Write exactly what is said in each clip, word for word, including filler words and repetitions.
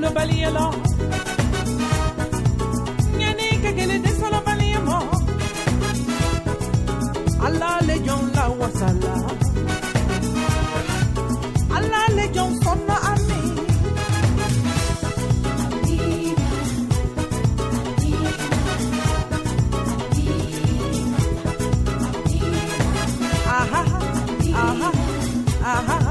le balielo. Nyani kagele de solo baliemo. Allah le jon la wasala. Allah le jon sonna ami. Aha, aha, aha.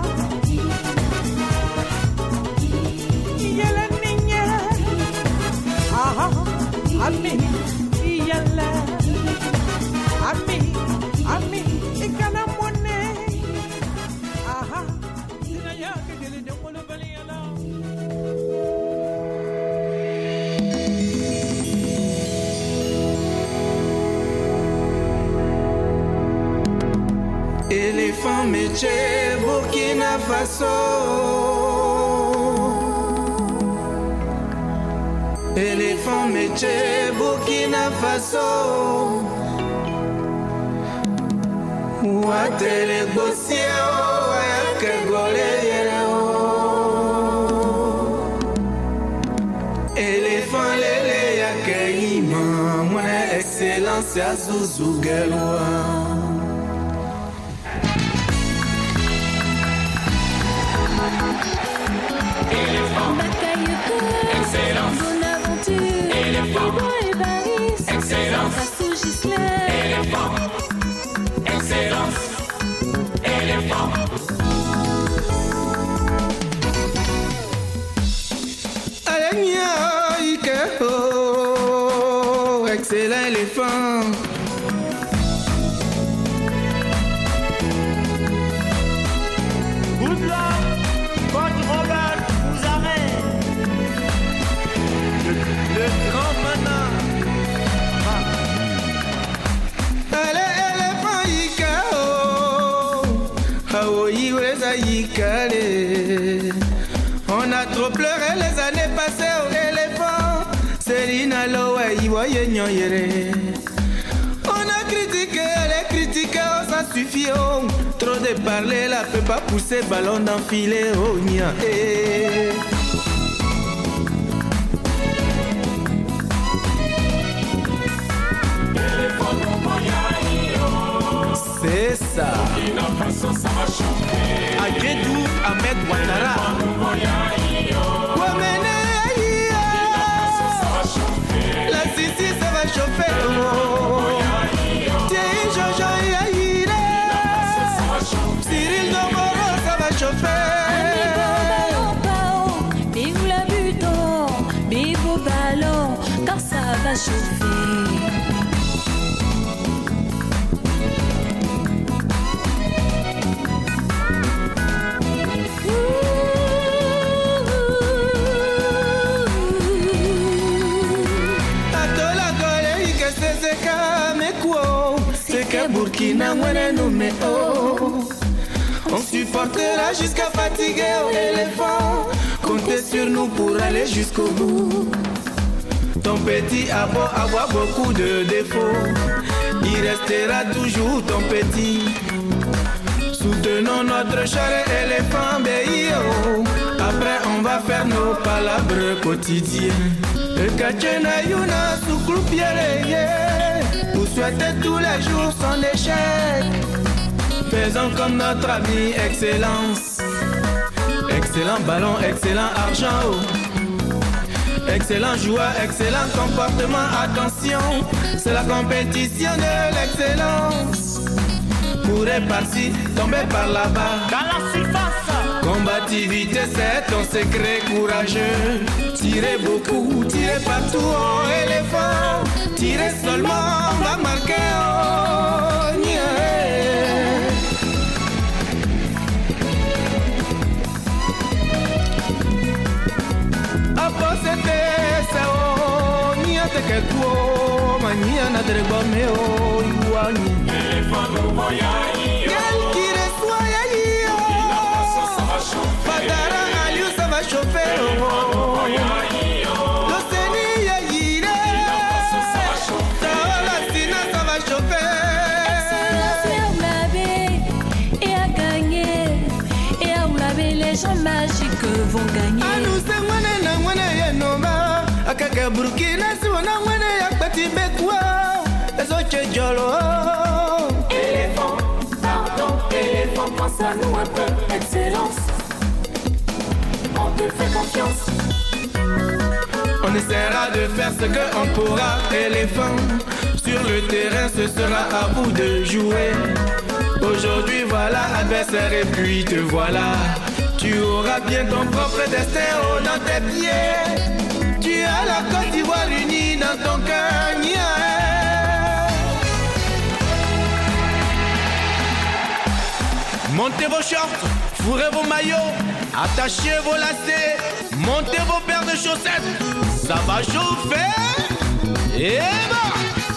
Yele niña. Aha, ami, yele. Ami, ami, ikana mone. Aha, ina ya kagele de molo baliala. Éléphant métier Burkina Faso. Éléphant métier Burkina Faso. Ouatele bossio ayake goleyere o. Éléphant lele yake ima. Mon excellence ya Zouzou Gelwa. Excellence, Bonaventure, Éléphant, Ibo et Baris, Excellence, Fassou Gislain, Éléphant, Excellence, Éléphant. Alenia Ike oh, excellent éléphant. Good luck, coach Robert Bouzaret. Le, le grand manant. Allez, éléphant Ike oh, Hawaii Weza Ikale. On a trop pleuré les années passées au éléphant. Selina Lowe Iwoye Nyoyere. On a critiqué, elle est critiquée, oh, ça suffit oh. Trop de parler, la peut pas pousser ballon d'enfiler oh nia eh. C'est ça. Ajedou Ahmed Ouattara. Ouamene, la Sissi ça va chauffer oh. Thierry Jojo Yaïre. Cyril Domoro ça va chauffer. Bibou la buton, bibou ballon, car ça va chauffer. Burkina Mwene Noumé oh. On supportera jusqu'à fatiguer oh, éléphant. Comptez sur nous pour aller jusqu'au bout. Ton petit a beau avoir beaucoup de défauts, il restera toujours ton petit. Soutenons notre cher éléphant béi oh. Après on va faire nos palabres quotidiennes. Le kachena yuna soukloupiere. Vous souhaitez tous les jours son échec. Faisons comme notre ami Excellence. Excellent ballon, excellent argent oh. Excellent joueur, excellent comportement. Attention, c'est la compétition de l'excellence. Courir par-ci, tomber par là-bas. Dans la surface. Combativité, c'est ton secret courageux. Tirez beaucoup, tirez partout, oh éléphant. Tirez seulement, on va marquer, oh yeah. Apo c'était ça, oh nia te que tu, mania na dreba me oh iwani. Éléphant nous voya. Quel qui reçoit yayi oh. Fatara Aliou ça va chauffer oh. L'Océanie yayi Taola Sina ça va chauffer. Et à gagner, et à Oulabé, les gens magiques vont gagner. Ah nous c'est mouane na mouane que Burkina Sona mwene ya petit bekwa ezoche jolo. Éléphant, pardon, éléphant, pense à nous un peu, excellence. On te fait confiance. On essaiera de faire ce qu'on pourra, éléphant. Sur le terrain, ce sera à vous de jouer. Aujourd'hui, voilà adversaire et puis te voilà. Tu auras bien ton propre destin haut dans tes pieds. Tu as la Côte d'Ivoire unie dans ton cœur. Montez vos shorts, fourrez vos maillots, attachez vos lacets, montez vos paires de chaussettes. Ça va chauffer. Et bah!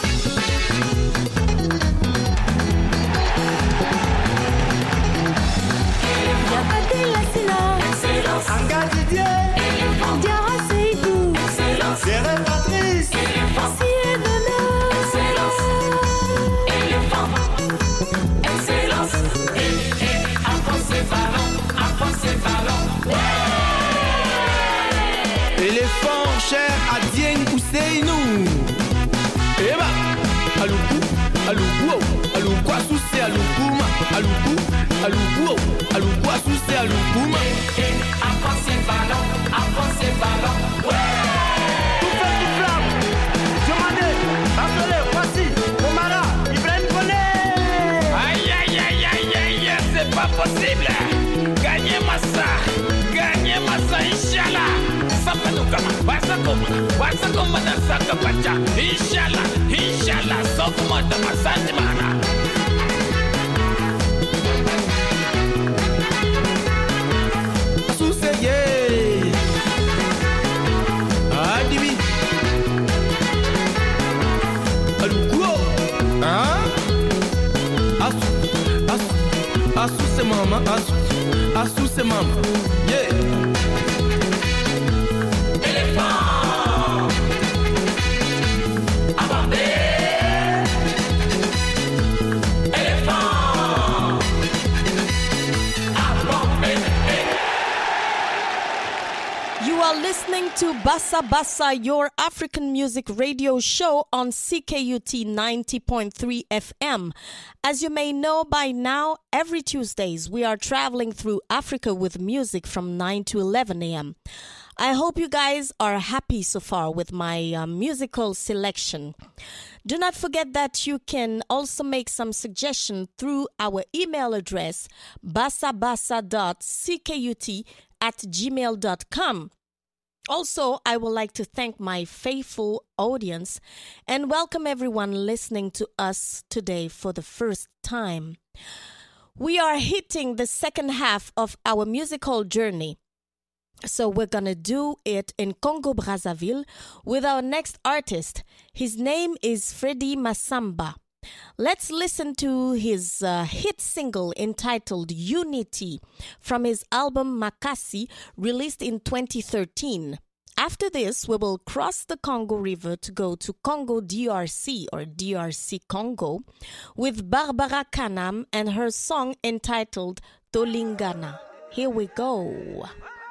Excellence. Anga Didier, Diara Seydou. Excellence. Thérèse Patrice, Excellence. Éléphant. Excellence. Et, et, avance ces ballons, avance ces ballons. Éléphant cher à Dieng Ousseinou. Et bah! Aloukou, aloukou, aloukou, assoussé, aloukouma, aloukou, aloukou, aloukou, assoussé, aloukouma. Et, et, avance ces ballons, avance ces ballons. Ouais! tout fait tout flamme. Diomandé, Bartholé, voici, Omara, Ibrahim Koné. Aïe aïe aïe aïe aïe, c'est pas possible. Gagnez-moi ça, gagnez-moi ça, Inch'Allah. Ça peut nous comment, wasa comme, wasa comme dans sa capacha. Inch'Allah, Inch'Allah, sauve-moi de ma santimana. Assoussé, yeah. Adibi. Aloukou, hein? Assou, assou, assoussé maman, assou, assoussé maman, yeah. Listening to Bassa Bassa, your African music radio show on C K U T ninety point three F M. As you may know by now, every Tuesdays we are traveling through Africa with music from nine to eleven a.m. I hope you guys are happy so far with my uh, musical selection. Do not forget that you can also make some suggestions through our email address bassabassa dot c k u t at gmail dot com. Also, I would like to thank my faithful audience and welcome everyone listening to us today for the first time. We are hitting the second half of our musical journey. So we're going to do it in Congo-Brazzaville with our next artist. His name is Freddy Massamba. Let's listen to his uh, hit single entitled Unity from his album Makasi, released in twenty thirteen. After this, we will cross the Congo River to go to Congo D R C or D R C Congo with Barbara Kanam and her song entitled Tolingana. Here we go.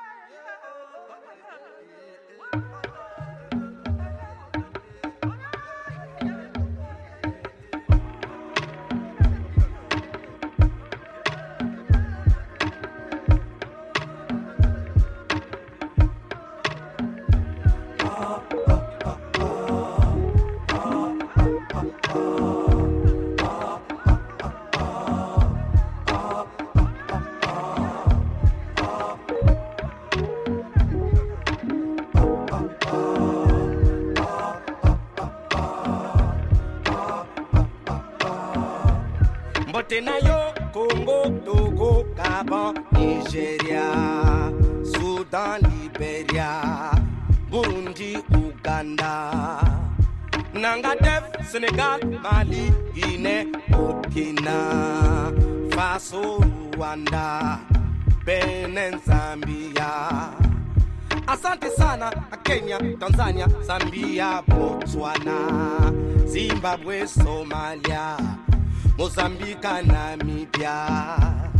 Tenayo, Congo, Togo, Gabon, Nigeria, Sudan, Liberia, Burundi, Uganda, Nangadef, Senegal, Mali, Guinée, Burkina Faso, Rwanda, Benin, Zambia. Asante sana, Kenya, Tanzania, Zambia, Botswana, Zimbabwe, Somalia, Mozambique, Namibia.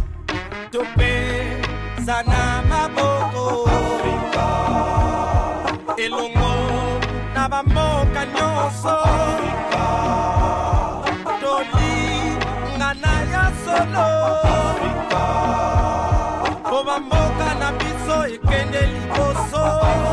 Tope sana maboko Africa, Elongo, na bamoka nyonso toli ngana ya solo po bamoka na biso ekende liboso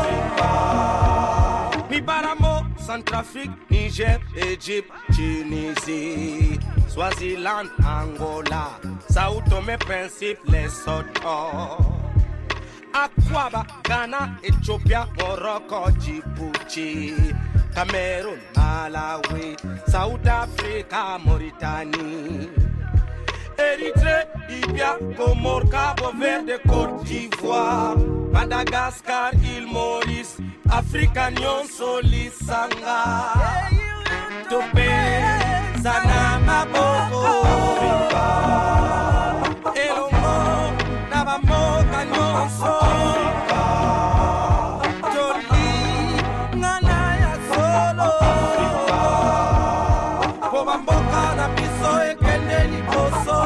mibaramo Centrafrique, Niger, Egypte, Tunisie, Swaziland, Angola, Sao Tome, Principe, Lesotho, Akwaba, Ghana, Ethiopia, Morocco, Djibouti, Cameroon, Malawi, South Africa, Mauritanie, Érythrée, Libya, Comores, Cabo Verde, Côte d'Ivoire, Madagascar, Île Maurice, Africa nyonso lisanga Tope sana maboko Elongo na bamoka nyonso Toli ngana ya solo Po bamboka na biso ekende liboso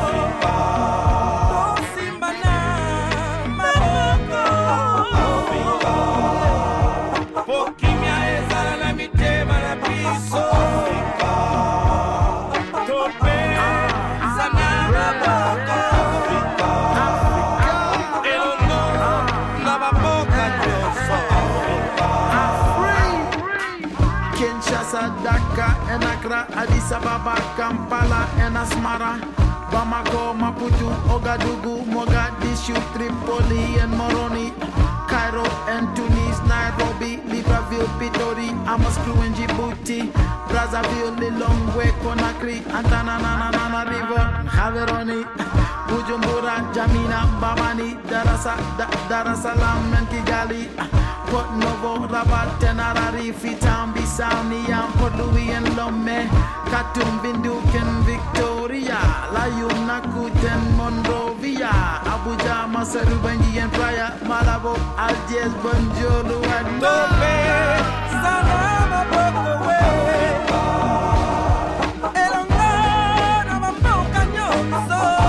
Dhaka and Accra, Addis Ababa, Kampala and Asmara, Bamako, Maputo, Ouagadougou, Mogadishu, Tripoli and Moroni, Cairo and Tunis, Nairobi, Libreville, Pitori, Amascrew and Djibouti, Brazzaville, Lilongwe, Conakry, Antananana River, Haveroni, Bujumbura, Jamina, Bamani, Darasa, Dar es Salaam and Kigali, Port Novo, Rabat, Tenerife, Fitam, Bissau, Niam, Port Louis and Lomé, Khartoum, Windhoek and Victoria, Layum, Nakut and Monrovia, Abuja, Maseru, Bangui and Praia, Malabo, Algiers, Banjulu and Tope, Salama, Bokwe, Elongana, Mamoka, Nyonso.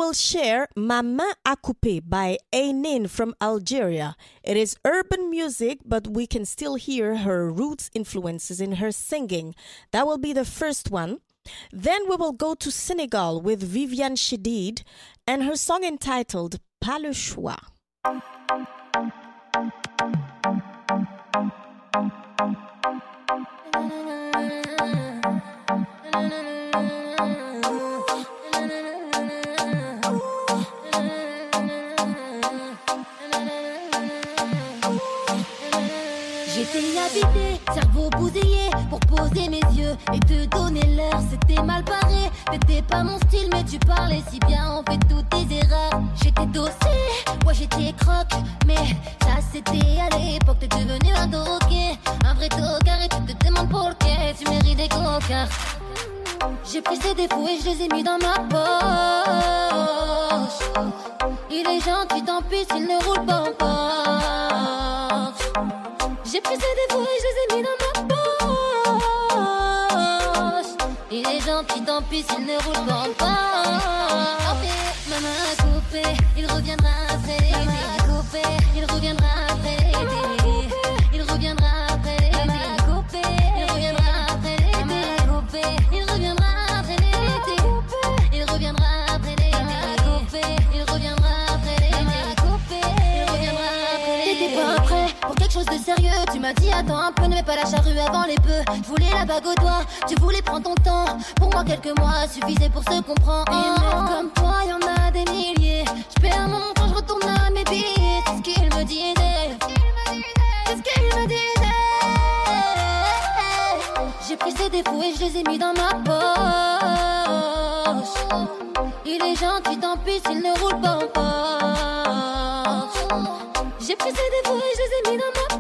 will share Ma Main à Couper by Ainin from Algeria. It is urban music, but we can still hear her roots influences in her singing. That will be the first one. Then we will go to Senegal with Viviane Chidid and her song entitled Pas le choix. J'étais habité, cerveau bousillé, pour poser mes yeux et te donner l'heure. C'était mal barré, t'étais pas mon style, mais tu parlais si bien, on fait toutes tes erreurs. J'étais dossé, ouais j'étais croque, mais ça c'était à l'époque. T'es devenu un drogué, un vrai tocard, et tu te demandes pourquoi tu mérites des cocards. J'ai pris ses défauts et je les ai mis dans ma poche. Il est gentil, tant pis s'il ne roule pas en Porsche. J'ai pris ses défauts et je les ai mis dans ma poche. Il est gentil, tant pis s'il ne roule pas en Porsche. Ma main a coupé, il reviendra après l'été. Ma main a coupé, il reviendra après l'été. Il reviendra après l'été. Ma main a coupé, il reviendra après l'été. Ma main a coupé, il reviendra après l'été. Il reviendra après l'été. Ma main a coupé, il reviendra après l'été. Ma main a coupé, il reviendra après l'été. T'étais pas prêt pour quelque chose de sérieux. Tu m'as dit attends un peu, ne mets pas la charrue avant les bœufs. Je voulais la bague au doigt, tu voulais prendre ton temps. Pour moi quelques mois suffisaient pour se comprendre. Et meufs comme toi y'en a des milliers. Je perds mon temps, je retourne à mes billets. C'est ce qu'il me disait. C'est ce qu'il me disait. J'ai pris ses défauts et je les ai mis dans ma poche. Il est gentil, tant pis s'il ne roule pas en Porsche. J'ai pris ses défauts et je les ai mis dans ma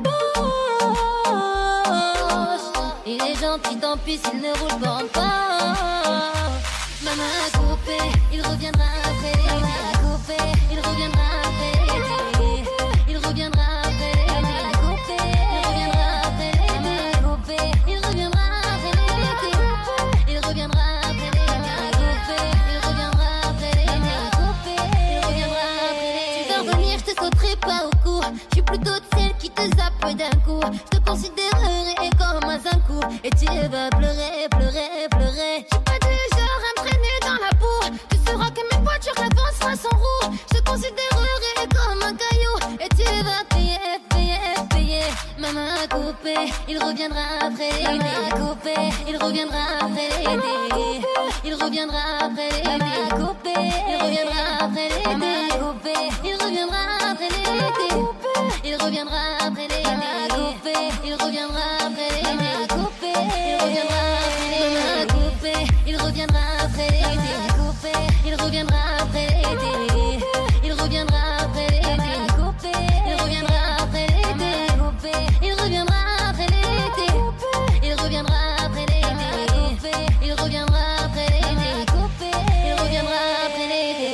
poche. Il est gentil, tant pis s'il ne roule pas en Porsche. Ma main a coupé, il reviendra après l'été. Ma main a coupé, il reviendra après l'été. Il reviendra après l'été. Ma main a coupé, il reviendra après l'été. Ma main a coupé, il reviendra après l'été. Il reviendra après l'été. Ma main a coupé, il reviendra après l'été. Ma main a coupé, il reviendra après l'été. Tu veux revenir, je te sauterai pas au cou. Je suis plutôt de celle qui te zappe d'un coup. Je te considérerai comme un coup. Et tu vas pleurer, pleurer, pleurer. Je suis pas du genre imprégné dans la boue. Tu sauras que mes voitures avancera sans roue. Je te considérerai comme un caillou. Et tu vas payer, payer, payer. Ma main a coupé, il reviendra après l'été. Ma main a coupé, il reviendra après l'été. Il reviendra après l'été. Ma main a coupé, il reviendra après l'été. Ma main a coupé, il reviendra après l'été. Il reviendra après l'été. Ma main a coupé, il reviendra après l'été. Ma main a coupé, il reviendra après l'été. Ma main a coupé, il reviendra après l'été. Ma main a coupé, il reviendra après l'été. Il reviendra après l'été. Ma main a coupé, il reviendra après l'été. Il reviendra après l'été. Il reviendra après l'été. Ma main a coupé, il reviendra après l'été. Ma main a coupé, il reviendra après l'été.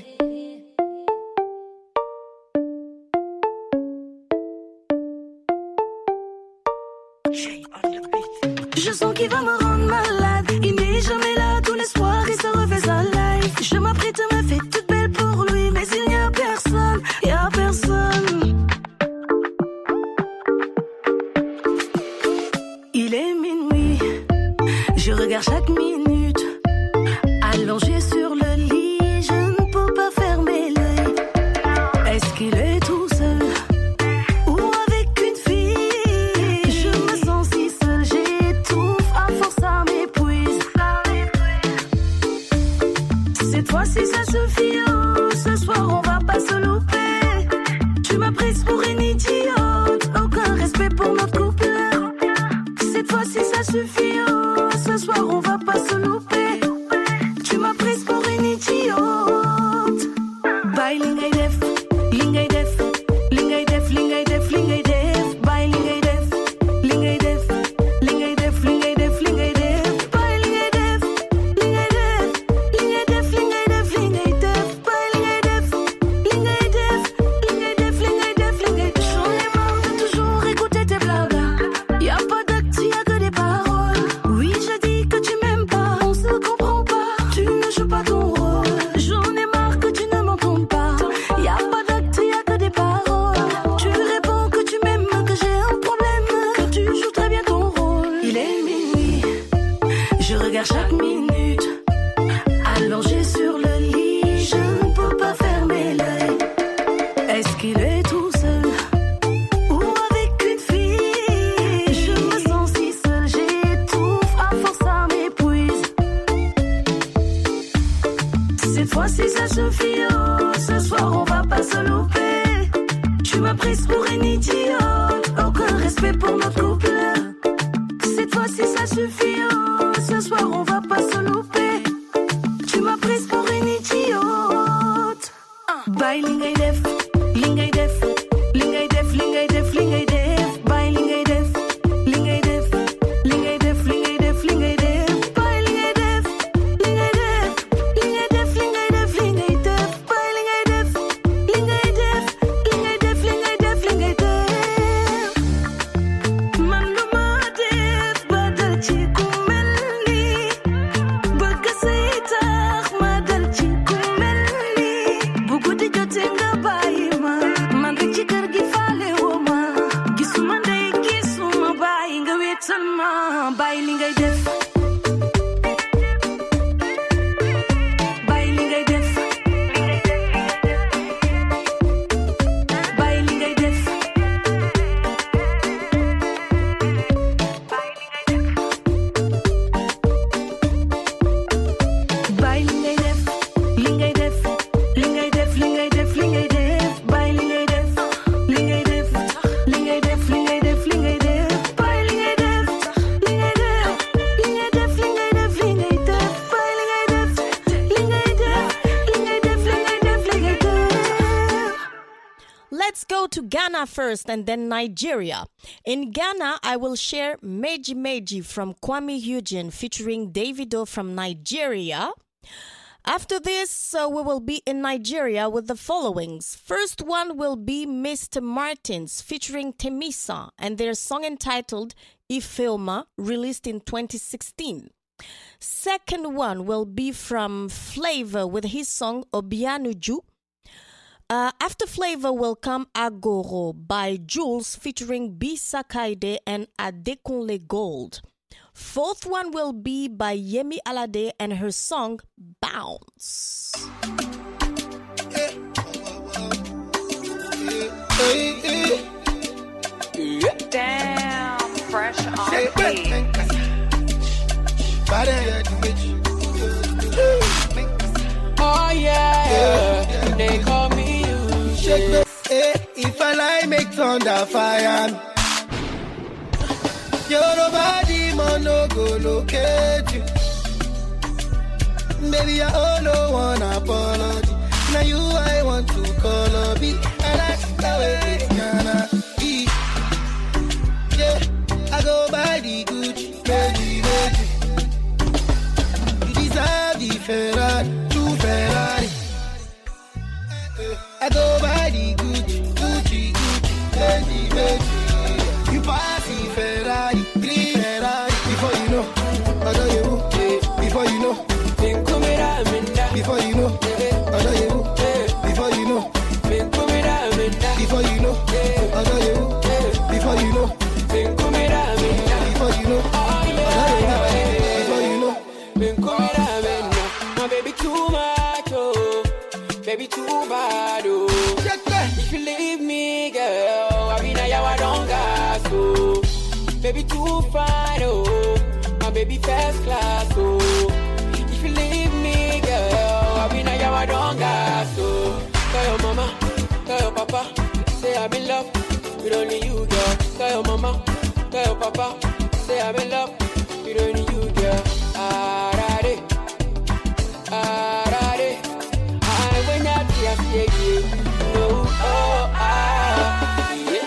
Je sens qu'il va me rendre malade. Il n'est jamais là, tout l'espoir il se refait sa life. Je m'apprête à me faire toute belle pour lui, mais il n'y a personne, il n'y a personne. Il est minuit, je regarde chaque minute. Allongé sur le lit, je ne peux pas fermer l'œil. Est-ce qu'il est tout seul? Si ça suffit, oh, ce soir on va pas se louper. Tu m'as prise pour une idiote, aucun respect pour notre couple. Cette fois-ci ça suffit, oh, ce soir on va pas regarde chaque minute. Allongé sur le lit, je ne peux pas fermer l'œil. Est-ce qu'il est tout seul ou avec une fille? Je me sens si seule, j'étouffe, à force ça m'épuise. Cette fois-ci ça suffit, oh, ce soir on va pas se louper. Tu m'as prise pour une idiote, aucun respect pour notre couple. Cette fois-ci ça suffit, oh, ce soir on va pas se louper. Tu m'as prise pour une idiote. Bye lingay def, lingay def, lingay def, lingay def, lingay def. Bye lingay def, lingay def, lingay def, lingay def, lingay def. Bye lingay def, lingay def, lingay def, lingay def, lingay def. Bye lingay def, lingay def, lingay def, lingay def, lingay def. Man lu ma def ba dal ci ku mel ni, bëgg say tax ma dal ci ku mel ni. Bu guddi jotee nga bàyyi ma, man rek ci kër gi faale woo ma. Gisuma ndey gisuma bàyyi nga wéetal ma. Bàyyi li ngay def, bàyyi li ngay def, bàyyi li ngay def. Bàyyi li ngay def, li ngay def, li ngay def, li ngay def, li ngay def. Bàyyi li ngay def, li ngay def, li ngay def, li ngay def, li ngay def. Bàyyi li ngay def, li ngay def, li ngay def, li ngay def, li ngay def. Bàyyi li ngay def, li ngay def, li ngay def, li ngay def, li ngay def. Let's go to Ghana first and then Nigeria. In Ghana, I will share Meji Meji from Kwame Eugene featuring Davido from Nigeria. After this, uh, we will be in Nigeria with the followings. First one will be Mister Martins featuring Temisa and their song entitled Ifeoma, released in twenty sixteen. Second one will be from Flavor with his song Obianuju. Uh, after Flavor will come Agoro by Jules featuring Bisa Kaide and Adekunle Gold. Fourth one will be by Yemi Alade and her song Bounce. Damn, fresh on the beat. Oh yeah, they call me you. Hey, if I lie, make thunder fire. Your nobody man no go locate you. Baby, I only want apology. Now you I want to call a beat, and that's the way it's gonna be. Yeah, I go by the Gucci, baby, baby. You deserve the Ferrari, true Ferrari. I go by the Gucci, Gucci, Gucci, baby, baby. You pass the Ferrari, green Ferrari. Before you know, I know you. Before you know, before you know, I know you. Before you know, before you know, I know you. Before you know, before you know, I know you. Before you know, my baby too much, oh, baby too bad, oh. If you leave me, girl, I mean I don't gas, oh. Baby too fine, oh, my baby first class, oh. If you leave me, girl, I mean I don't gas, oh. Tell your mama, tell your papa, say I'm in love with only you, girl. Tell your mama, tell your papa, say I'm in love with only you, girl. Arare, arare, I when I see you, no, oh, ah, yeah.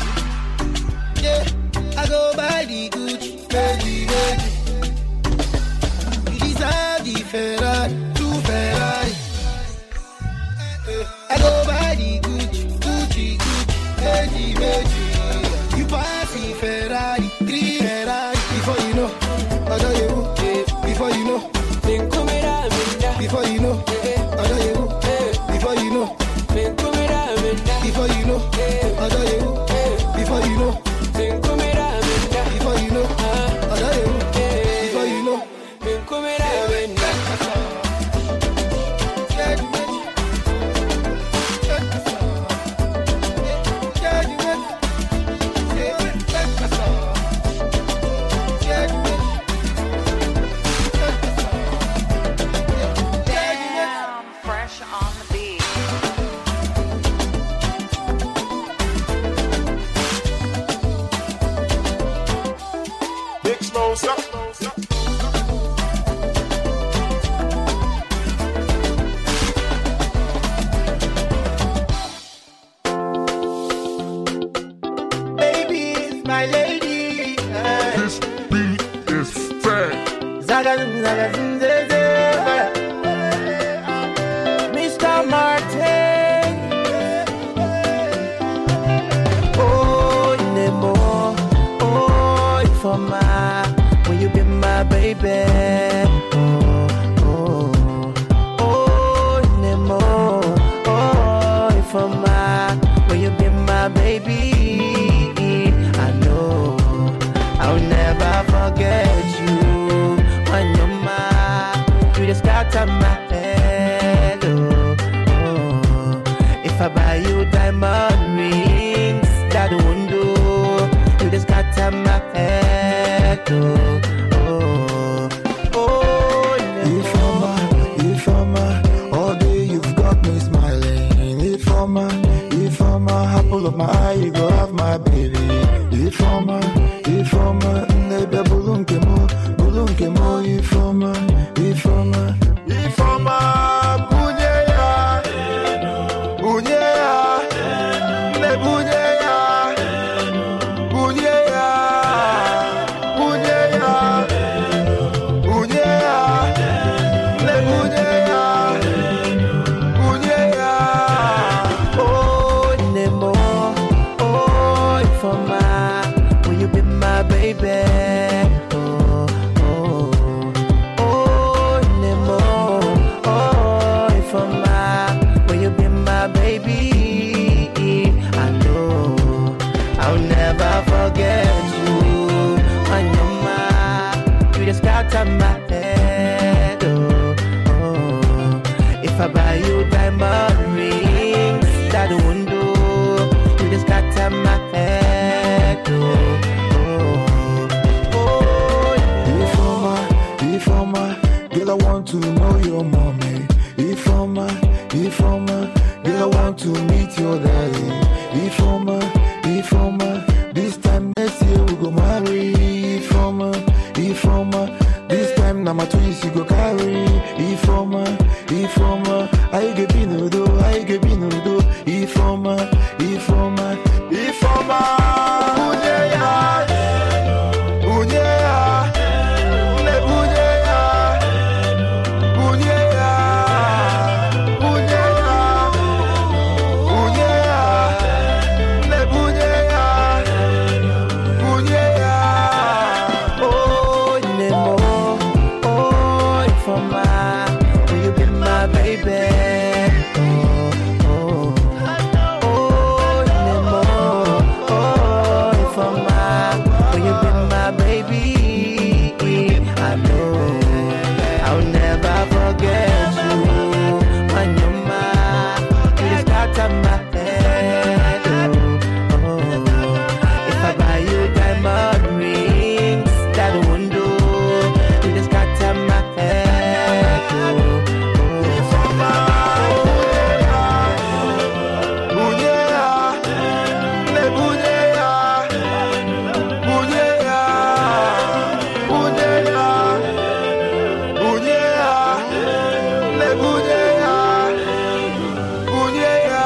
Yeah, I go by the Gucci, baby, baby. You deserve the Ferrari, true Ferrari. I go by the Gucci, Gucci, Gucci, baby, baby. You pass the Ferrari, green Ferrari. Before you know, I know you. Before you know, before you know, I know you. Before you know, before you know, I know you. Before you know, before you know, I know you. Before you know, closer. Baby is my lady. This beat is fat. Zaga, zaga, zaga, Mister Martin. Oh, Nemo. Oh, for my, will you be my baby? Oh, oh, oh, Nemo. Oh, for my, will you be my baby? I know I'll never forget you. When you're mine, you just scatter my head. Oh, oh. If I buy you diamond rings, that won't do. You just scatter my head. Oh, oh, oh. If I'm a, if I'm a, all day you've got me smiling. If I'm a, if I'm a, apple of my eye, you go have my baby. If I'm a, if I'm a, nebe bulunke mo, bulunke mo. If I'm a, if I'm a, if I'm a, bunyeya, bunyeya, ne bunyeya, bunyeya, bunyeya, bunyeya, ne bunyeya, bunyeya. Oh, Nemo. Oh, for my, will you be my baby? Oh, oh, oh, Nemo. Oh, for my, will you be my baby? I know I'll never forget you. When you're mine, you just scatter my head. Oh, oh. If I buy you diamond rings, that won't do. You just scatter my head. Oh, oh, oh. If I'm a, if I'm a, girl, I want to know your mommy. If I'm a, if I'm a, girl, I want to meet your daddy. If I'm a, if I'm a, this time next year we go marry. If I'm a, if I'm a, this time now my twins you go carry. If I'm a, if I'm a, I get bino do, I get bino do. If I'm a, if I'm a, if I'm a, bunyeya, bunyeya, ne bunyeya, bunyeya, bunyeya, bunyeya, ne bunyeya, bunyeya. Oh, Nemo. Oh, for my, will you be my baby? Oh, oh, oh, Nemo. Oh, for my, will you be my baby? I know I'll never forget you. When you're mine, you just scatter my head. Oh, oh. If I buy you diamond rings, that won't do. You just scatter my head. Oh, oh. Bunyeya, ne bunyeya, bunyeya, bunyeya, bunyeya, ne bunyeya, bunyeya.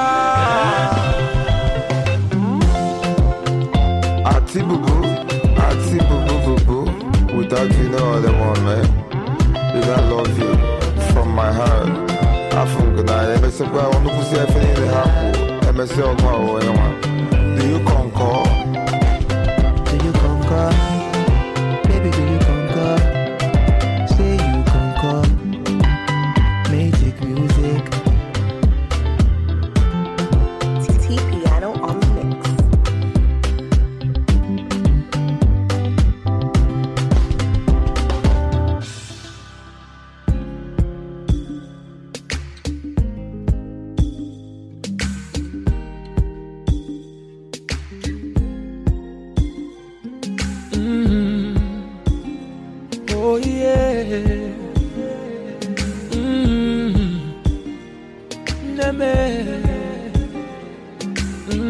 Ati bubu, ati bubu bubu. Without you, no other one, man. Because I love you from my heart. I forgot I ever said, well, I want to see if any of the happen. I may say, oh, my, do you concur? Do you conquer? Baby, do you conquer? Say you conquer. Magic music. T Piano on the mix. Oh, yeah. Mm-hmm. Neme.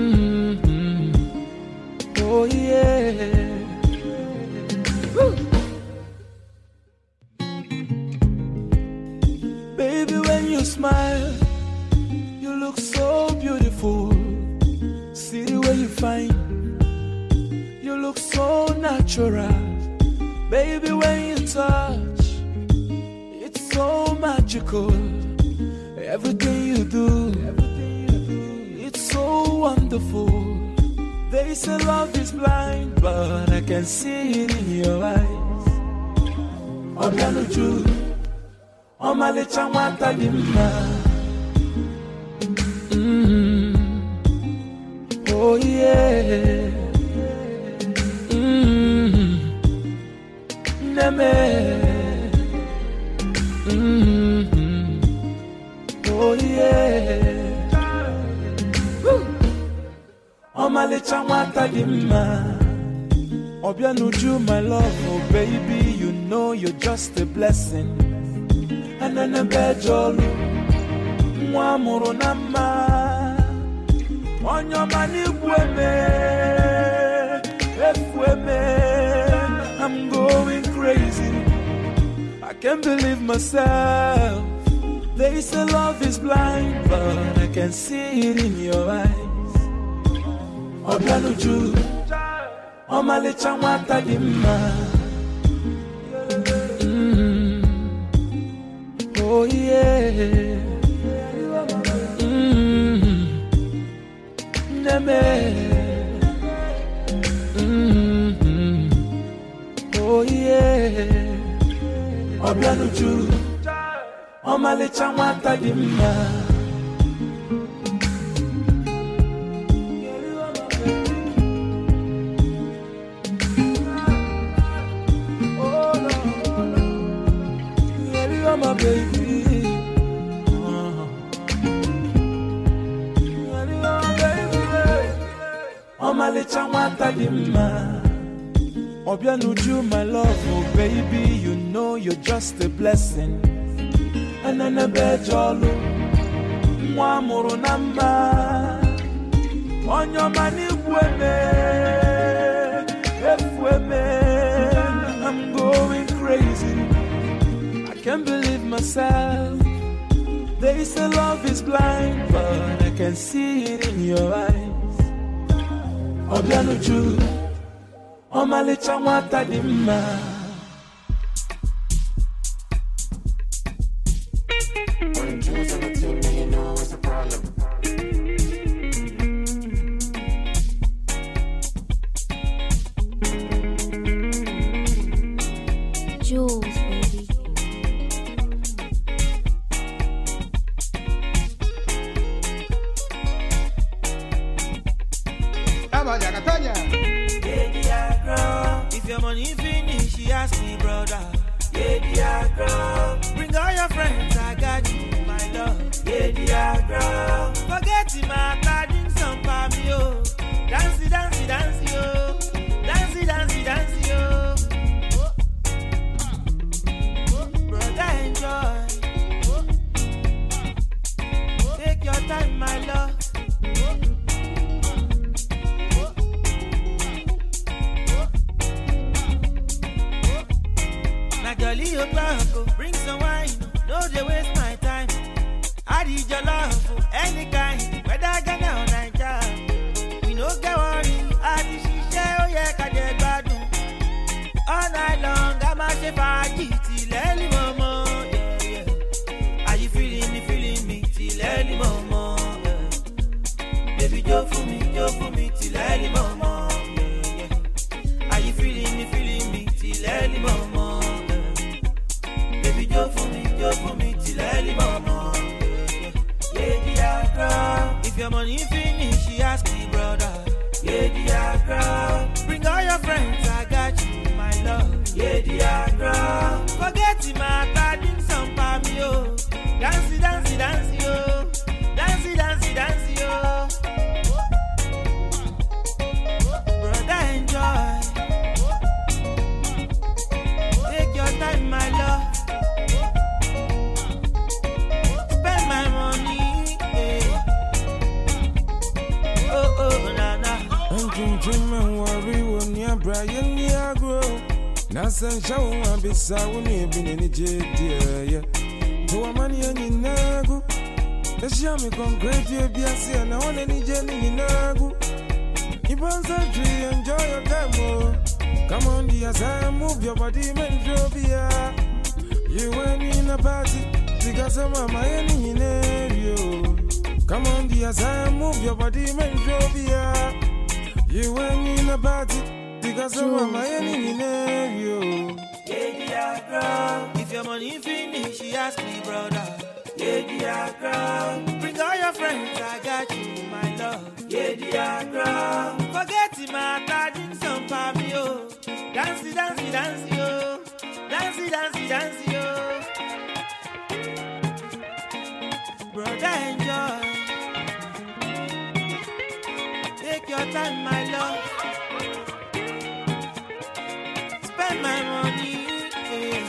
Mm-hmm. Oh, yeah. Woo. natural. Baby, when you touch, it's so magical. Everything you do, it's so wonderful. They say love is blind, but I can see it in your eyes. Obianuju, Omalecha Nwata Dimma. Mm. Oh yeah. Mm. Neme. Mm. Oh yeah. Woo. Omalecha Nwata Dimma. Obianuju, my love, oh baby, you know you're just a blessing. And then a bejolu, mwamuru nama. On your money, I'm going crazy. I can't believe myself. They say love is blind, but I can see it in your eyes. Obianuju, Omalecha Nwata Dimma. Mm. Oh yeah. Mm. Neme. Mm. Oh yeah. Obianuju, Omalecha Nwata Dimma. My baby, uh-huh. Omalecha Nwata Dimma. Obianuju, my love, oh baby, you know you're just a blessing. And then a bejolu, mwamuru nama. On your money, I'm going crazy. Can't believe myself. They say love is blind, but I can see it in your eyes. Obianuju, Omalecha Nwata Dimma. When Jules on the team, you know it's a problem. Jules. If your money finish, she ask me, brother. Yeah, dear girl. Bring all your friends, I got you, my love. Yeah, dear girl. Forget him, I'm adding some for me, oh. Dance, dance, dance, yo. Dance, dance, dance, yo. Brother, enjoy. Take your time, my love. Jolly o'clock, bring some wine, no they waste my time. I need your love, any kind, whether Ghana or Niger. We no get worry, I need she share, oh yeah, can they badu. All night long, I'm a chef, I eat till early mama, yeah, yeah. Are you feeling me, feeling me, till early mama, yeah. Baby, Joe for me, Joe for me, till early mama, yeah, yeah. Are you feeling me, feeling me, till early mama? Yo for me, yo for me, till early mama. Yeah, dear girl. If your money finish, she ask me, brother. Yeah, dear girl. Bring all your friends, I got you, my love. Yeah, dear girl. Forget him, I'm adding some for me, oh. Dance, dance, dance, yo. Dance, dance, dance, yo. Brother, enjoy. Take your time, my love. Jim and worry when you're Brian Niagro. Nasan show one beside when you've been in the J. Dear. To a money and you nago. The Shami concrete you be a see and I want any jelly in Nago. If I'm surgery, enjoy your demo. Come on, dear, say, move your body, man, Jovia. You went in a party, because of mama, any in you. Come on, dear, say, move your body, man, Jovia. You went in a party, because of mama, any in you. Yeah, dear girl, if your money finish, she ask me, brother. Yeah, dear girl, bring all your friends, I got you, my love. Yeah, dear girl, forget him, I drink some pamio. Dancey, dancey, dancey, yo. Dancey, dancey, dancey, yo. Brother, enjoy. Take your time, my love. Spend my money, yeah.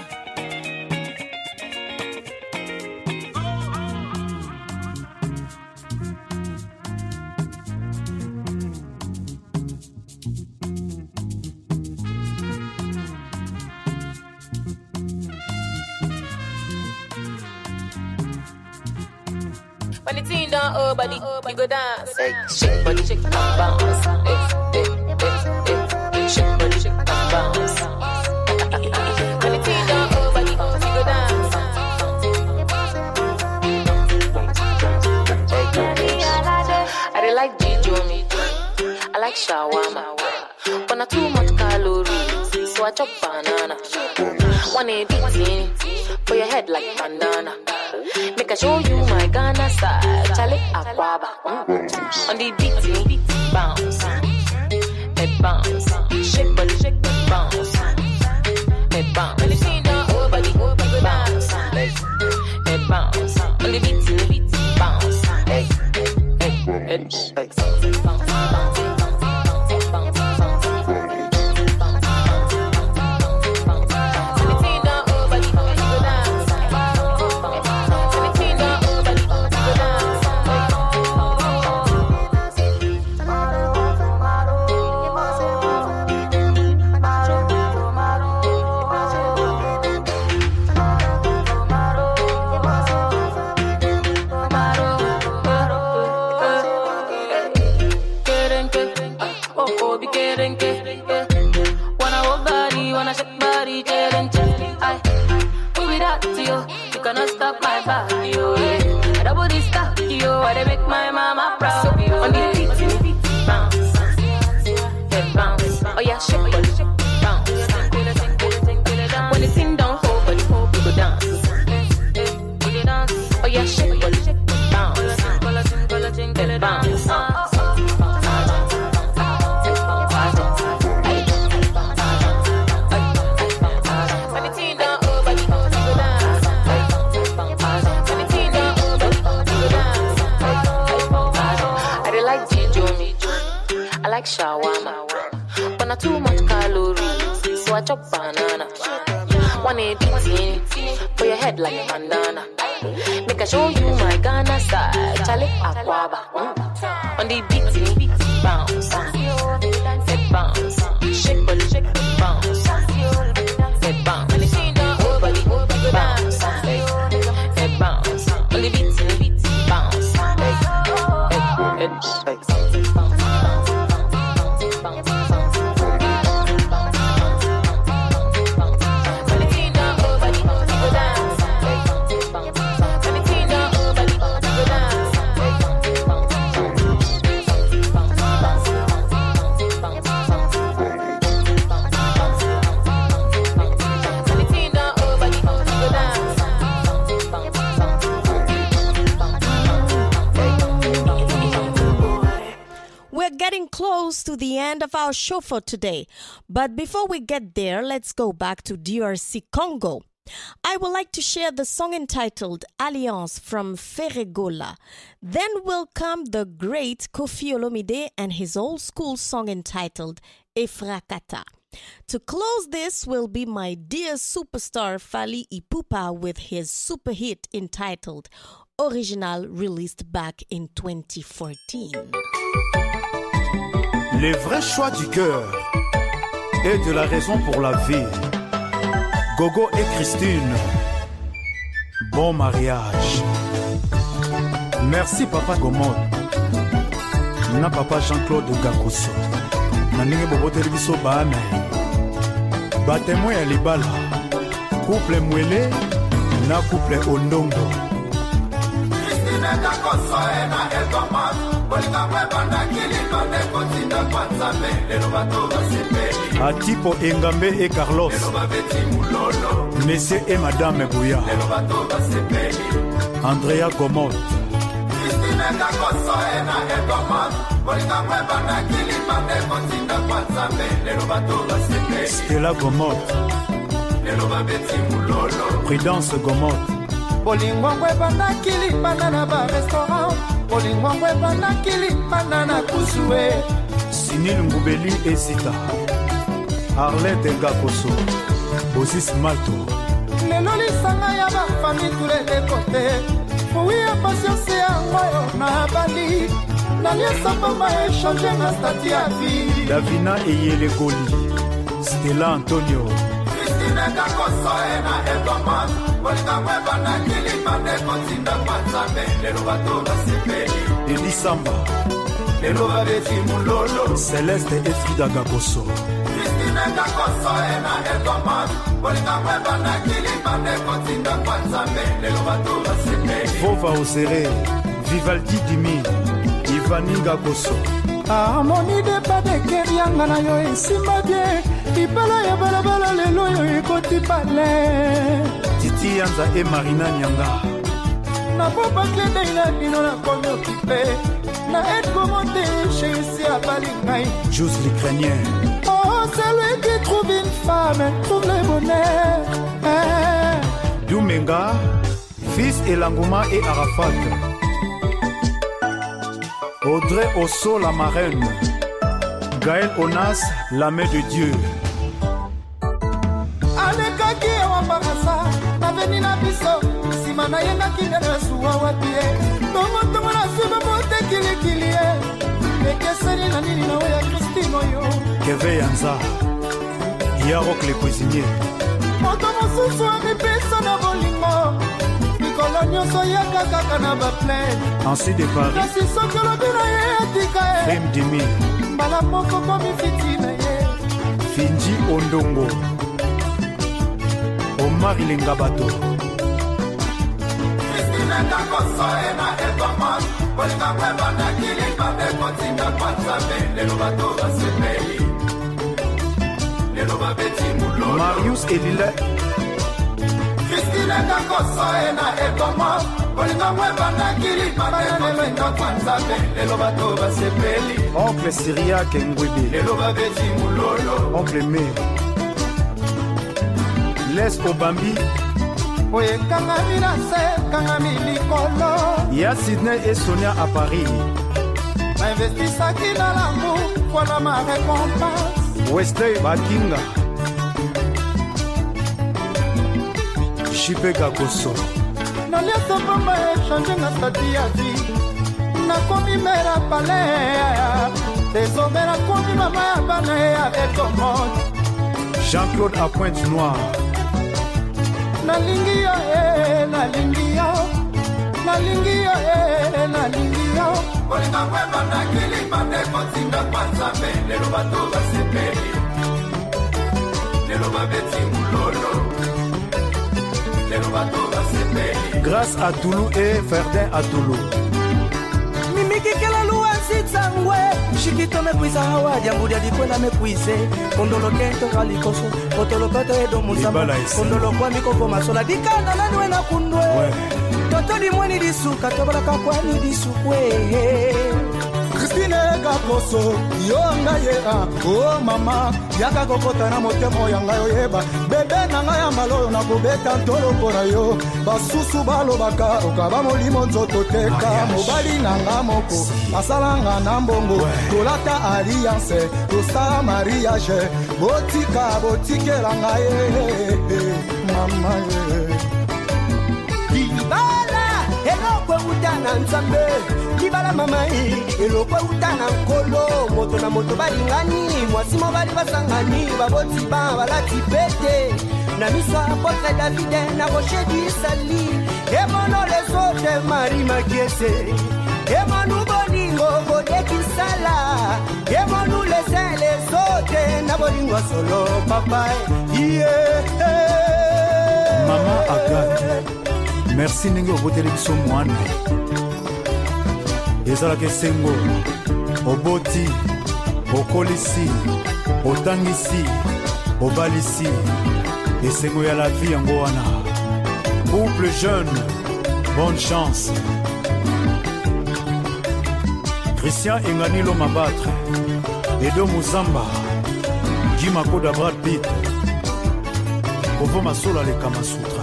When the team down, oh body, you go dance. Hey, shake body, shake and bounce. Hey, hey, hey, hey, shake body, shake and bounce. When the team down, oh body, you go dance. I dey like Jijo me, I like shawarma, but not too much calories, so I chop banana. One eighty for your head like bandana. Make I show you my Ghana style. Charlie Aquaba. Mm. On the beat, bounce. Head bounce. Shake body, shake bounce. Head bounce. When you see the whole body, bounce. Head bounce. On the beat, bounce. Hey, hey, head bounce. Shawarma, but not too much calories, so I chop banana. One eighty for your head like a bandana. Make I show you my Ghana style. Charlie Aquaba. Mm. On the beat, bounce. Head bounce. Shake body, shake bounce. Head bounce. When you see the whole body, bounce. Head bounce. On the beat, bounce. Head, head, head. Close to the end of our show for today. But before we get there, let's go back to D R C Congo. I would like to share the song entitled Alliance from Ferregola. Then will come the great Kofi Olomide and his old school song entitled Efrakata. To close this will be my dear superstar Fally Ipupa with his super hit entitled Original, released back in twenty fourteen. Les vrais choix du cœur et de la raison pour la vie. Gogo et Christine, bon mariage. Merci papa Gomon. Na papa Jean-Claude Gakoso. Na ninge bobo televiso bana. Batemo ya libala couple mwele na couple ondongo. Christine Kakoso ena Elgoman Bolika mwebanda kilipa neko tinda kwa nzambe Lelo bato basepeli Atipo Engambe et Carlos Lelo babeti mulolo Monsieur et Madame Bouya Lelo bato basepeli Andrea Gomot Christine Kakoso ena Elgoman Bolika mwebanda kilipa neko tinda kwa nzambe Lelo bato basepeli Stella Gomot Lelo babeti mulolo Prudence Gomot Bolingwangwe bandaki lipanda na ba restaurant Bolingwangwe bandaki lipanda na kusue Sinil Ngoubeli et Sita Arlette Gakoso Bosis Mato Lelo lisanga ya ba famille tous les côtés Oui ya patience ya ngoyo na bali Na liesa mama échanger na stati ya vie Davina Eyele Goli Stella Antonio Christine Kakoso ena Elgoman Bolika mwebanda kilipa neko tinda kwa nzambe Lelo bato basepeli Eli Samba Lelo babeti mulolo Celeste et Frida Gakoso Christine Kakoso ena Elgoman Bolika mwebanda kilipa neko tinda kwa nzambe Lelo bato basepeli Vova Osere Vivaldi Dimi Ivani Gakoso Harmonie de pas de kerianga na yo esimba bien Ibala ya balabala lelo yo ekoti pale Titi Yanza et Marina Nyanga Na popa klede ina bino na komi okipe Na aide commenté chez ici à Balingaï Jus l'Ukrainien Oh celui qui trouve une femme trouve le bonheur eh. Doumenga Fils Elanguma et Arafat Audrey Osso la marraine Gaël Onas la main de Dieu Alekaki ewa bakasa na veni na biso Sima na yenga kinera suwa wapie Tongo tongo na suba mote kili kili Ekeseni na nini na wea Christine yo Keve Yanza Yarok le cuisinier Moto mosusu amipisa na bolingo Mikolo nyonso yaka kaka na baplaine Ainsi de Paris Kasi sokolo bina ye etika e Frem Dimi Mbala moko komi fiti na ye Finji Ondongo Omar Ilengabato Christine Kakoso ena Elgoman Bolika mwebanda kilipa neko tinda kwa nzambe Lelo bato basepeli Lelo babeti mulolo Marius Elile Christine Kakoso ena Elgoman Bolika mwebanda kilipa neko tinda kwa nzambe Lelo bato basepeli Oncle Syriac Ngwebe Lelo babeti mulolo Oncle Me Les Obambi Oye kangami na se kangami likolo Ya Sydney et Sonia à Paris Na investisaki na l'amour Voilà ma récompense Wesley Bakinga Chipe Gakoso Na liaso mama échanger na stati ya vie Nakomi mera palais Désormais nakomi mama ya bana ya Elgoman Jean-Claude à Pointe-Noire Nalingi yo eh, nalingi yo Nalingi yo eh, nalingi yo Bolika mwebanda kilipa neko tinda kwa nzambe Lelo bato basepeli Lelo babeti mulolo Lelo bato basepeli Grâce à Toulou et Ferdin à Toulou Mimikikela luwa sitsangwe Shikito mekwiza hawa Jambudia dikwena mekwize Kondolo kento kalikoso Kotolo koto edo muzamba Kondolo kwa mikoko masola Dikana nanwe na kundwe Toto di mweni disuka Tobala kakwani disukwe Christine Gakoso yo ngaye a oh mama yaka kokota na motemo yanga yo yeba bebe na nga ya maloyo na kobeta ntolo pona yo basusu balobaka okaba molimo nzoto teka mobali na nga moko asalanga na mbongo tolata alliance tosala mariage botika botikela nga ye mama ye Libala elokwe utana nzambe Libala mama e elokwe utana nkolo Moto na moto balingani Mwasimo bali basangani Baboti ba balati pete Na miso apotre Davide Na roche di sali Emono les autres Marie Magiese Emanu bolingo bodekisala. Emanu laisser les autres na bolingo solo papa. Yeah. Maman Agathe, merci ningo boteli biso mwana. Ezalaka esengo, oboti, okolisi, otangisi, obalisi. Esengo ya la vie yango wana. Couple jeune, bonne chance. Christian Enganilo Mabatre, Edo Muzamba, Guy Makoda Brad Pitt, Ovo Masola le Kamasutra.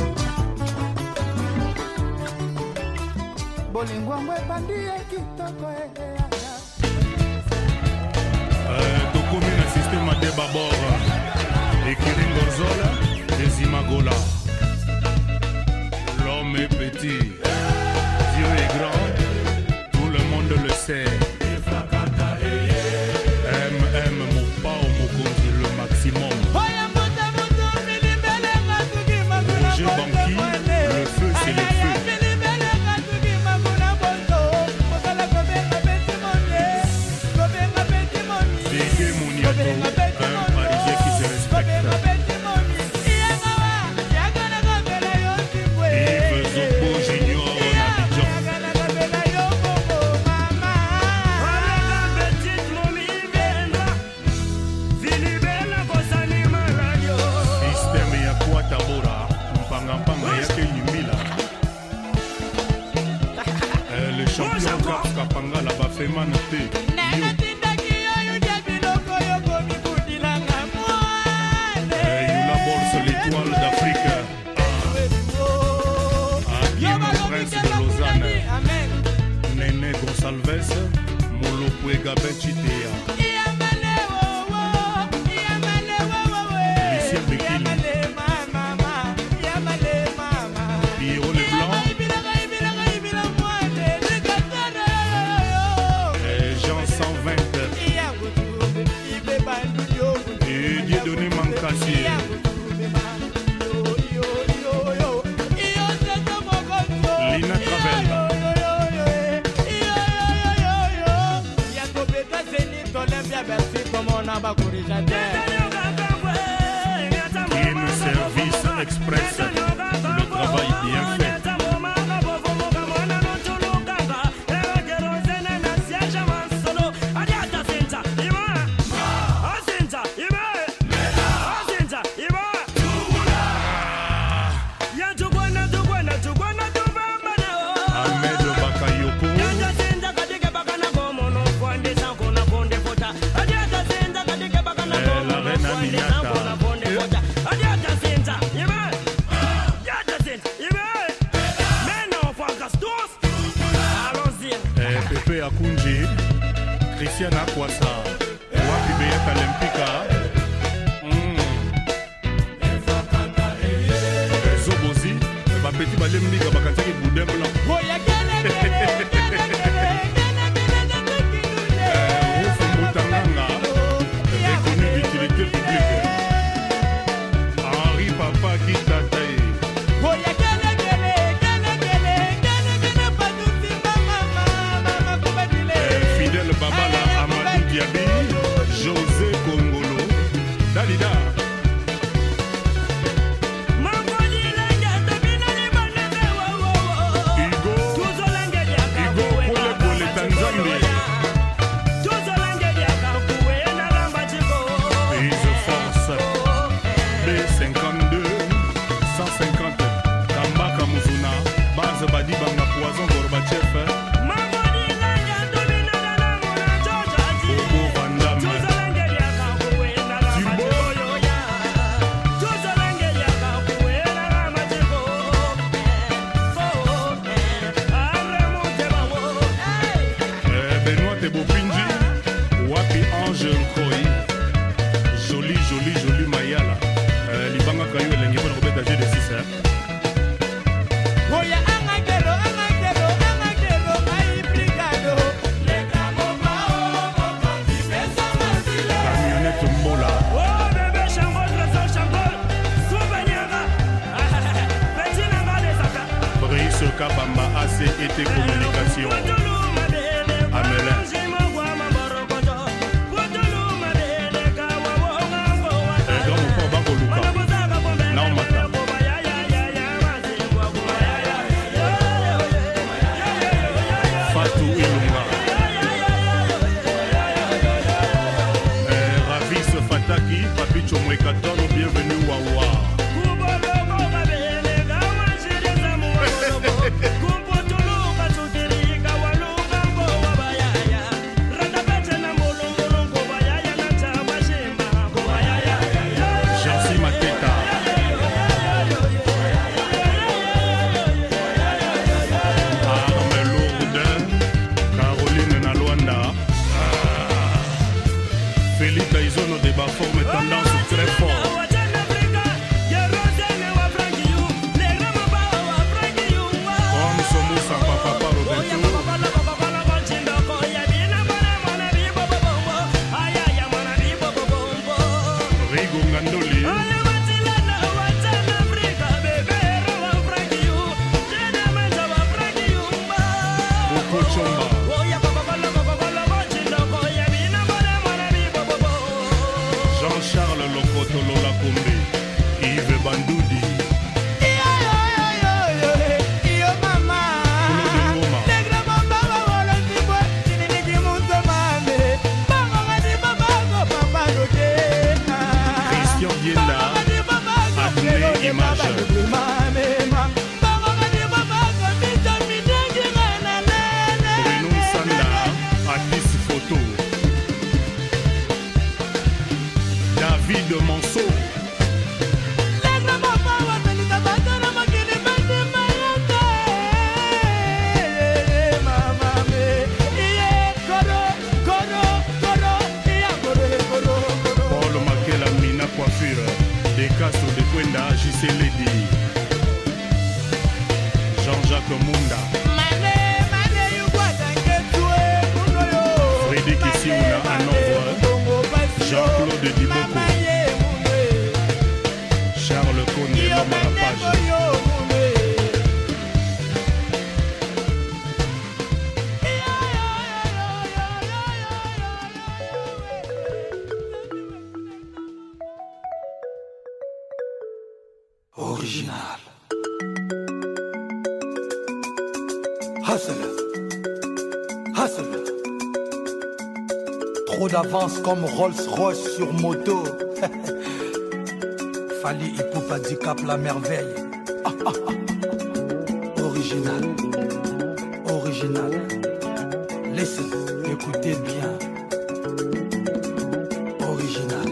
Tokomi na système de Babor, Ekirin Gorzola, Desimagola. L'homme est petit, Dieu est grand, tout le monde le sait. M M Mopao Mokonzi le maximum. Roger Banqui, le feu c'est le feu. Dédé Mouniato, un Parisien qui se respecte. Yves Zopo Junior en Abidjan. Système ya Kwatabora, Mpanga Mpanga yake Nyumila. Le champion Cap Kapanga la Bafemana T. L'étoile d'Afrique. Aguirre, le prince de Lausanne. Néné Gonsalves, Molopwe Gabin Chitea. Lucien Bekil. Pierrot Leblanc. Et Jean cent vingt. Et Dieudonné Mancassier. Lina Travel. Kin Service Express. Le travail bien fait. Pepe Akunji, Christian Akwasa, Wapi Beyat Olympica, Zobozi, Bapeti Balem Liga Bakataki Boudin Blanc. Rouf Moutanganga, reconnu d'utilité publique. Henri Papa Kitatae. Fidèle Babala Amadou Diaby, José Kongolo, Dalida. Hugo, Hugo Kole Kole Tanzanie. Prise Force, B cinquante-deux, cent cinquante, Tambaka Muzuna, Base Badibanga Poison Gorbachev. Joli, joli, joli Mayala. Libanga Kayo et l'Engue pour le Robert d'Agé de six. Camionnette Mola. Brice Kabamba, A C et T Communication. Castro de Kwenda, J C Lady, Jean-Jacques Munda, Frédéric Isiouna à Nombre, Jean-Claude Diboko, Charles Condé, l'homme à la page. Original. Hustle. Hustle. Trop d'avance comme Rolls-Royce sur moto. Fali Ipupa Dicap la merveille. Ah, ah, ah. Original. Original. Laissez, écoutez bien. Original.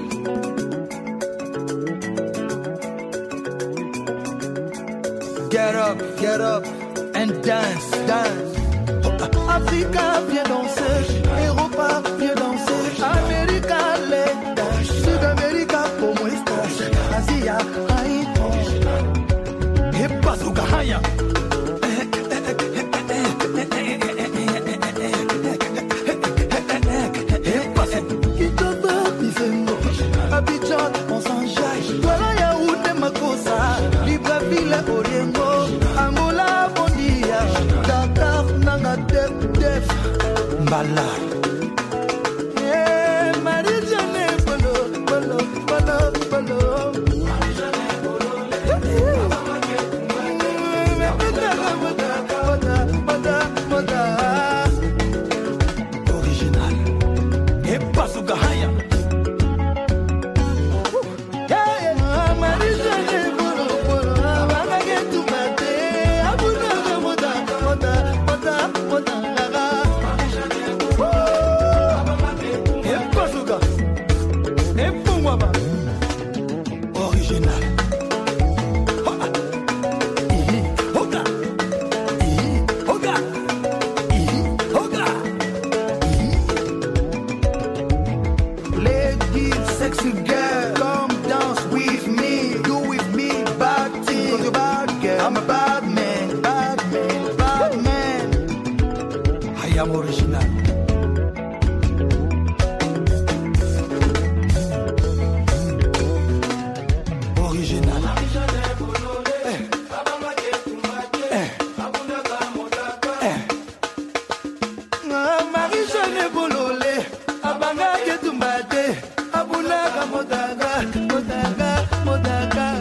Get up, get up and dance, dance. Africa, viens danser. Europa, viens danser. America, les danse. Sud-America, como estás? Asia, ahí. Hip-hop, Ugahaya. Abidjan, on s'enjaille. Voilà Yaoundé, Makosa. Libreville, Oriengo. Angola, Bondia. Dakar, Nanga, Def, Def. Mbala. Eh, Marie-Jeanne, Bolo, Bolo, Bolo, Bolo. Original. Et pas au Gahaya. Original. Original. Eh. Eh. Eh. Marie-Jeanne Bololé, Abanga Ketumbate, Abulaga Modaga, Modaga, Modaga.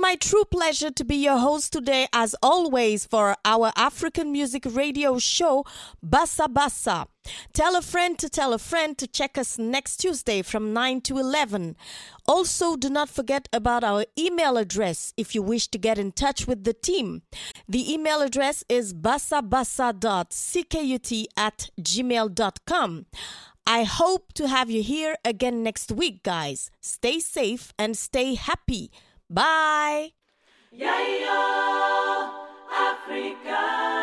my true pleasure to be your host today, as always, for our African music radio show, Bassa Bassa. Tell a friend to tell a friend to check us next Tuesday from nine to eleven. Also, do not forget about our email address if you wish to get in touch with the team. The email address is bassabassa dot c k u t at gmail dot com. I hope to have you here again next week, guys. Stay safe and stay happy. Bye. Yeah, yeah, Africa.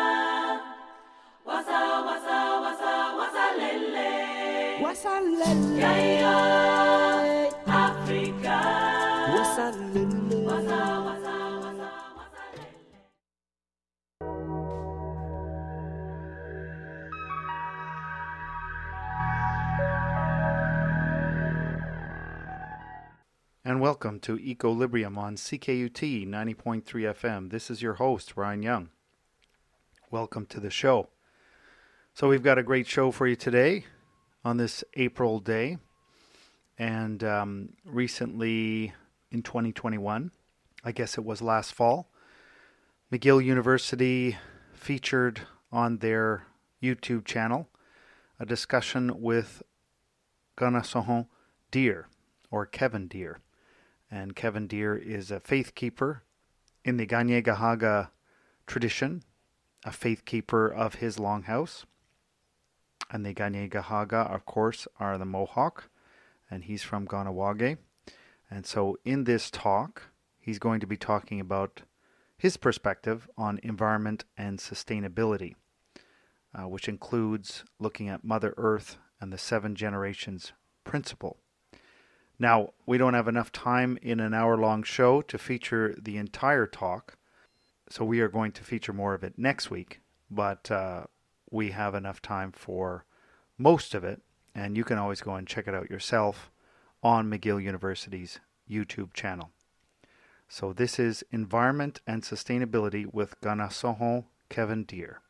Wasa, wasa, wasa, wasa, lele. Wasa, lele. Yeah, yeah, Africa. Wasa, lele. Wasa, wasa, wasa, wasa, lele. And welcome to Equilibrium on C K U T ninety point three F M. This is your host, Ryan Young. Welcome to the show. So we've got a great show for you today on this April day. And um, recently in twenty twenty-one, I guess it was last fall, McGill University featured on their YouTube channel a discussion with Ganasohon Deer, or Kevin Deer. And Kevin Deer is a faith keeper in the Kanien'kehá:ka tradition, a faith keeper of his longhouse. And the Kanien'kehá:ka, of course, are the Mohawk, and he's from Kahnawake. And so in this talk, he's going to be talking about his perspective on environment and sustainability, uh, which includes looking at Mother Earth and the seven generations principle. Now, we don't have enough time in an hour-long show to feature the entire talk, so we are going to feature more of it next week, but uh, we have enough time for most of it, and you can always go and check it out yourself on McGill University's YouTube channel. So this is Environment and Sustainability with Ganasohon Kevin Deer.